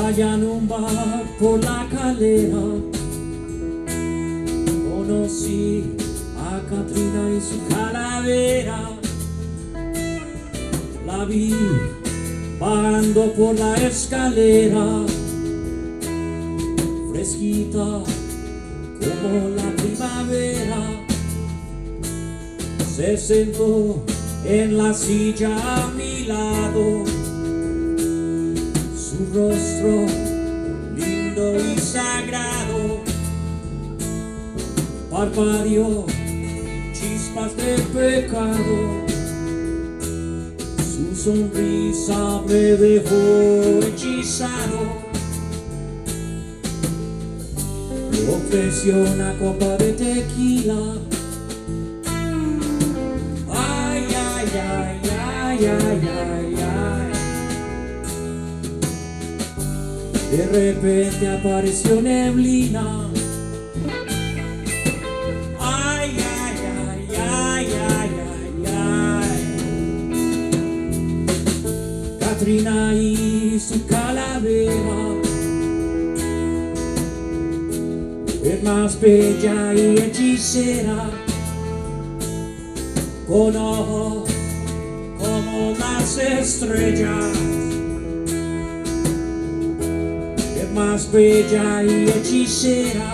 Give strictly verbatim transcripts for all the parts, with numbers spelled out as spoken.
Allá en un bar por la Calera conocí a Katrina y su calavera. La vi bajando por la escalera, fresquita como la primavera. Se sentó en la silla a mi lado, su rostro lindo y sagrado parpadeó chispas de pecado. Su sonrisa me dejó hechizado. Me ofreció una copa de tequila. Ay, ay, ay, ay, ay, ay, ay. De repente apareció neblina. Ay, ay, ay, ay, ay, ay, ay. Katrina y su calavera, es más bella y hechicera, con ojos como las estrellas. Es más bella y hechicera.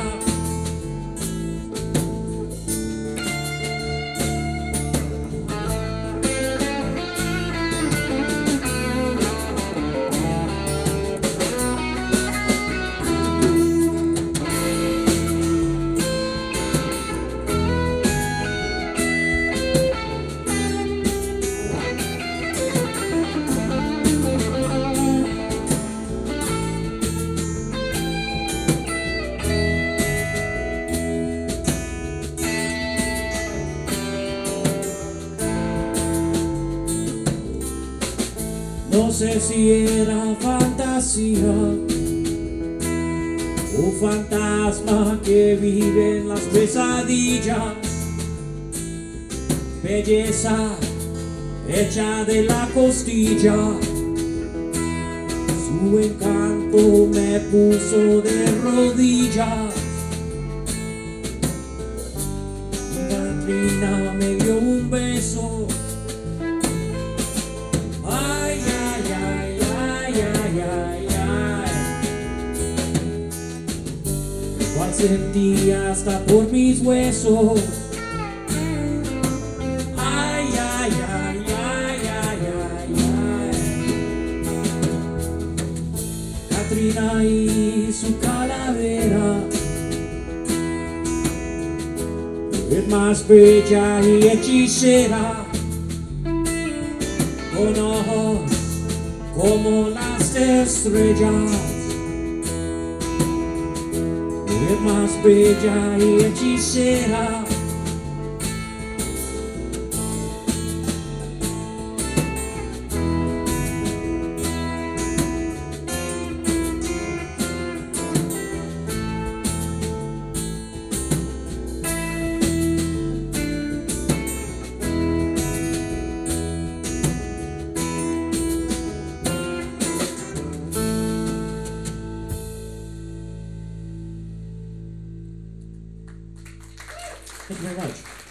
No sé si era fantasía o fantasma que vive en las pesadillas. Belleza hecha de la costilla, su encanto me puso de rodillas. Katrina me dio un beso. Cual sentía hasta por mis huesos. Ay, ay, ay, ay, ay, ay, ay. Katrina y su calavera, es más bella y hechicera, con ojos como las estrellas. Es más bella y hechicera. Thank you very much.